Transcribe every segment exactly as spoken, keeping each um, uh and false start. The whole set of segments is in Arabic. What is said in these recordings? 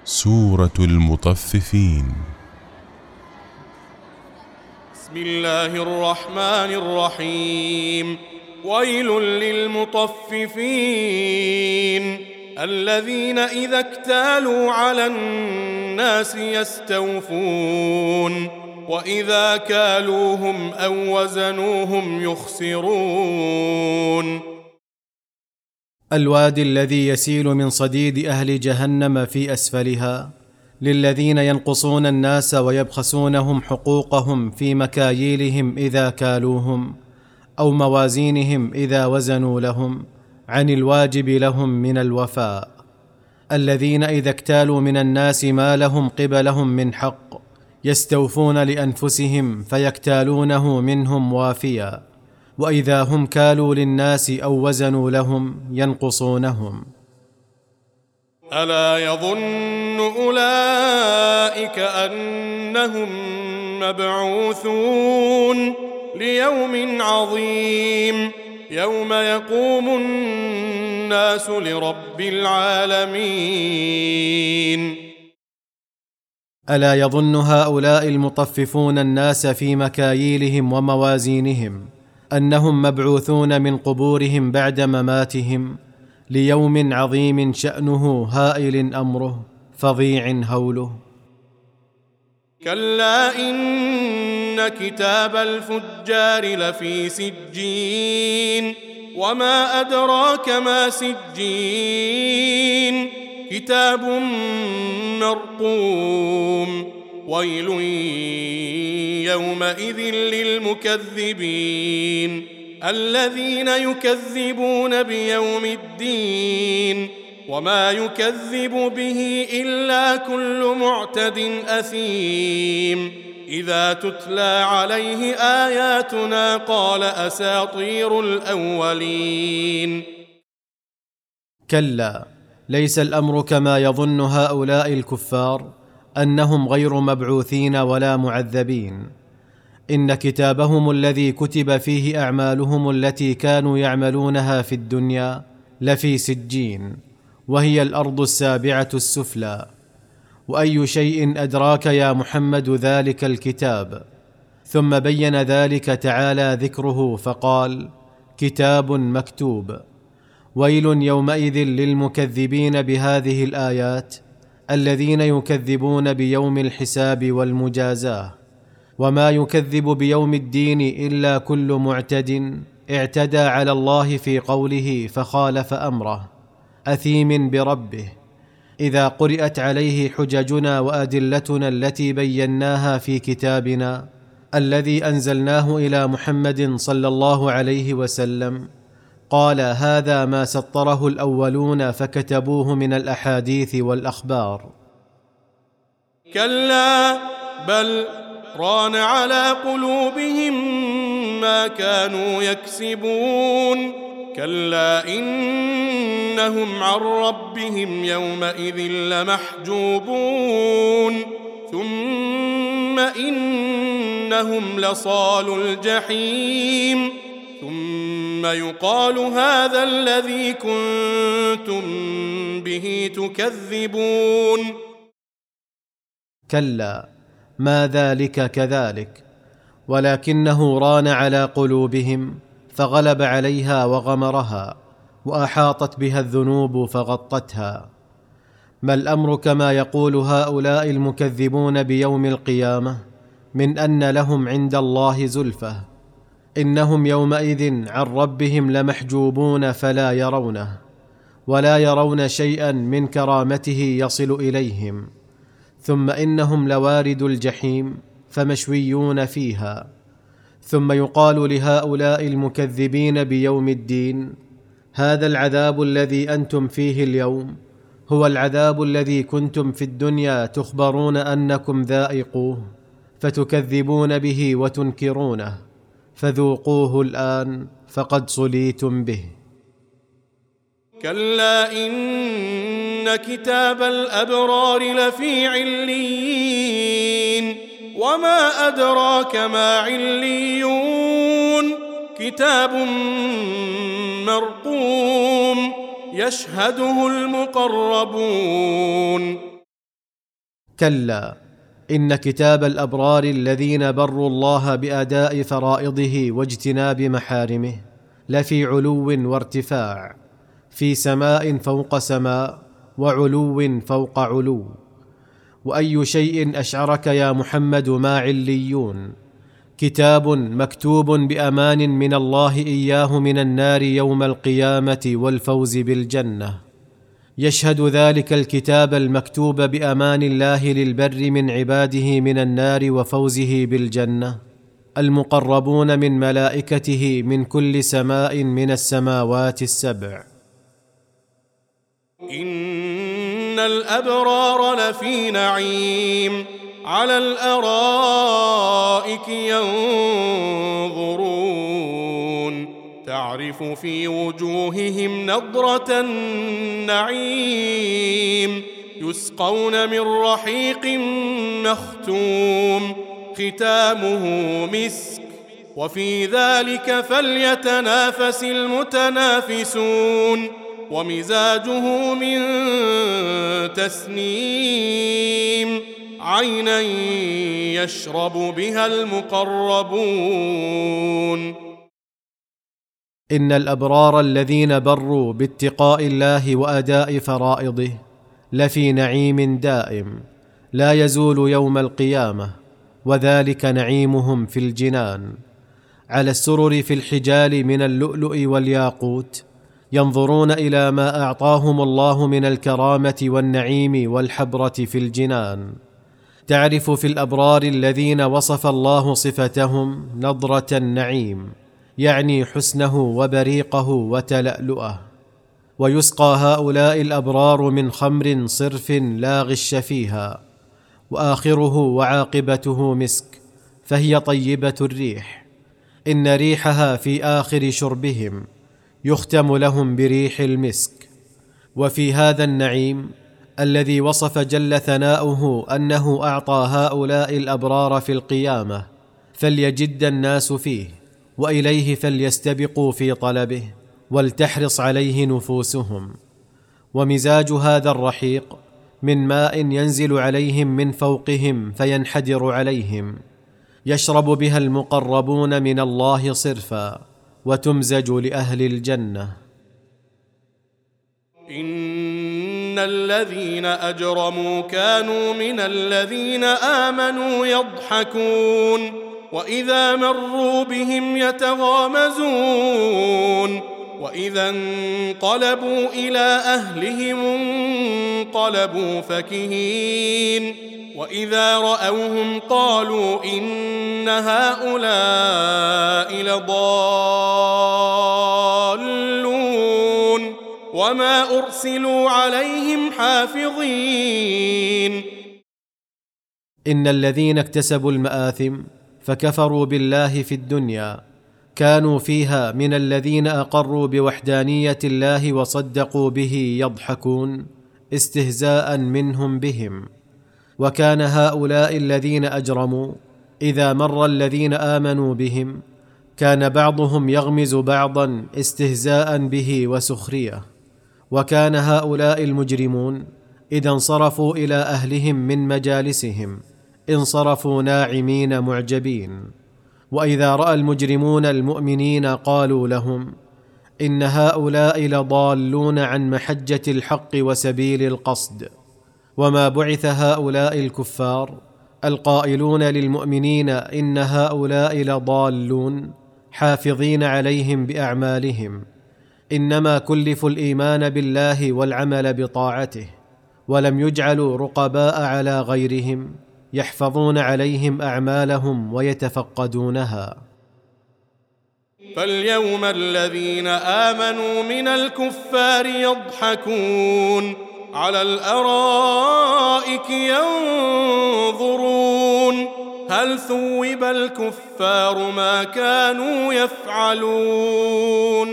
سورة المطففين. بسم الله الرحمن الرحيم. ويل للمطففين الذين إذا اكتالوا على الناس يستوفون وإذا كالوهم أو وزنوهم يخسرون. الوادي الذي يسيل من صديد أهل جهنم في أسفلها للذين ينقصون الناس ويبخسونهم حقوقهم في مكاييلهم إذا كالوهم أو موازينهم إذا وزنوا لهم عن الواجب لهم من الوفاء. الذين إذا اكتالوا من الناس ما لهم قبلهم من حق يستوفون لأنفسهم فيكتالونه منهم وافيا، وإذا هم كالوا للناس أو وزنوا لهم ينقصونهم. ألا يظن أولئك أنهم مبعوثون ليوم عظيم يوم يقوم الناس لرب العالمين. ألا يظن هؤلاء المطففون الناس في مكاييلهم وموازينهم أنهم مبعوثون من قبورهم بعد مماتهم ليوم عظيم شأنه هائل أمره فظيع هوله. كلا إن كتاب الفجار لفي سجين وما أدراك ما سجين كتاب مرقوم ويل يومئذ للمكذبين الذين يكذبون بيوم الدين وما يكذب به إلا كل معتد أثيم إذا تتلى عليه آياتنا قال أساطير الأولين. كلا، ليس الأمر كما يظن هؤلاء الكفار أنهم غير مبعوثين ولا معذبين. إن كتابهم الذي كتب فيه أعمالهم التي كانوا يعملونها في الدنيا لفي سجين، وهي الأرض السابعة السفلى. وأي شيء أدراك يا محمد ذلك الكتاب؟ ثم بين ذلك تعالى ذكره فقال: كتاب مكتوب. ويل يومئذ للمكذبين بهذه الآيات الذين يكذبون بيوم الحساب والمجازاة. وما يكذب بيوم الدين إلا كل معتد اعتدى على الله في قوله فخالف أمره أثيم بربه. إذا قرأت عليه حججنا وأدلتنا التي بيناها في كتابنا الذي أنزلناه إلى محمد صلى الله عليه وسلم قال: هذا ما سطره الأولون فكتبوه من الأحاديث والأخبار. كلا بل ران على قلوبهم ما كانوا يكسبون كلا إنهم عن ربهم يومئذ لمحجوبون ثم إنهم لصالو الجحيم ثم يقال هذا الذي كنتم به تكذبون. كلا، ما ذلك كذلك، ولكنه ران على قلوبهم فغلب عليها وغمرها وأحاطت بها الذنوب فغطتها. ما الأمر كما يقول هؤلاء المكذبون بيوم القيامة من أن لهم عند الله زلفة. إنهم يومئذ عن ربهم لمحجوبون فلا يرونه ولا يرون شيئا من كرامته يصل إليهم. ثم إنهم لوارد الجحيم فمشويون فيها. ثم يقال لهؤلاء المكذبين بيوم الدين: هذا العذاب الذي أنتم فيه اليوم هو العذاب الذي كنتم في الدنيا تخبرون أنكم ذائقوه فتكذبون به وتنكرونه، فذوقوه الآن فقد صليتم به. كلا إن كتاب الأبرار لفي عليين وما أدراك ما عليون كتاب مرقوم يشهده المقربون كلا، إن كتاب الأبرار الذين بروا الله بأداء فرائضه واجتناب محارمه لفي علو وارتفاع، في سماء فوق سماء وعلو فوق علو. وأي شيء أشعرك يا محمد ما عليون؟ كتاب مكتوب بأمان من الله إياه من النار يوم القيامة والفوز بالجنة. يشهد ذلك الكتاب المكتوب بأمان الله للبر من عباده من النار وفوزه بالجنة المقربون من ملائكته من كل سماء من السماوات السبع. إن الأبرار لفي نعيم على الأرائك ينظرون تعرف في وجوههم نضرة النعيم يسقون من رحيق مختوم ختامه مسك وفي ذلك فليتنافس المتنافسون ومزاجه من تسنيم عينا يشرب بها المقربون. إن الأبرار الذين بروا باتقاء الله وأداء فرائضه لفي نعيم دائم لا يزول يوم القيامة، وذلك نعيمهم في الجنان على السرر في الحجال من اللؤلؤ والياقوت، ينظرون إلى ما أعطاهم الله من الكرامة والنعيم والحبرة في الجنان. تعرف في الأبرار الذين وصف الله صفتهم نضرة النعيم، يعني حسنه وبريقه وتلألؤه. ويسقى هؤلاء الأبرار من خمر صرف لا غش فيها، وآخره وعاقبته مسك، فهي طيبة الريح. إن ريحها في آخر شربهم يختم لهم بريح المسك. وفي هذا النعيم الذي وصف جل ثناؤه أنه أعطى هؤلاء الأبرار في القيامة فليجد الناس فيه، وإليه فليستبقوا في طلبه، ولتحرص عليه نفوسهم. ومزاج هذا الرحيق من ماء ينزل عليهم من فوقهم فينحدر عليهم، يشرب بها المقربون من الله صرفا، وتمزج لأهل الجنة. إن الذين أجرموا كانوا من الذين آمنوا يضحكون وإذا مروا بهم يتغامزون وإذا انقلبوا إلى أهلهم انقلبوا فكهين وإذا رأوهم قالوا إن هؤلاء لضالون وما أرسلوا عليهم حافظين. إن الذين اكتسبوا المآثم فكفروا بالله في الدنيا كانوا فيها من الذين أقروا بوحدانية الله وصدقوا به يضحكون استهزاء منهم بهم. وكان هؤلاء الذين أجرموا إذا مر الذين آمنوا بهم كان بعضهم يغمز بعضا استهزاء به وسخرية. وكان هؤلاء المجرمون إذا انصرفوا إلى أهلهم من مجالسهم انصرفوا ناعمين معجبين. وإذا رأى المجرمون المؤمنين قالوا لهم إن هؤلاء لضالون عن محجة الحق وسبيل القصد. وما بعث هؤلاء الكفار القائلون للمؤمنين إن هؤلاء لضالون حافظين عليهم بأعمالهم، إنما كلفوا الإيمان بالله والعمل بطاعته، ولم يجعلوا رقباء على غيرهم يحفظون عليهم أعمالهم ويتفقدونها. فاليوم الذين آمنوا من الكفار يضحكون على الأرائك ينظرون هل ثوب الكفار ما كانوا يفعلون.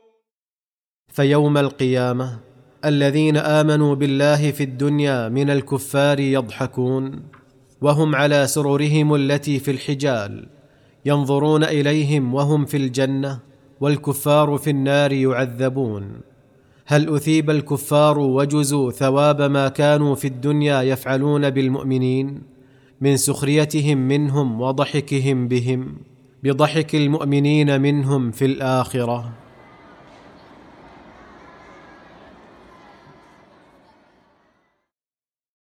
فيوم القيامة الذين آمنوا بالله في الدنيا من الكفار يضحكون وهم على سررهم التي في الحجال، ينظرون إليهم وهم في الجنة والكفار في النار يعذبون. هل اثيب الكفار وجزوا ثواب ما كانوا في الدنيا يفعلون بالمؤمنين من سخريتهم منهم وضحكهم بهم بضحك المؤمنين منهم في الاخره؟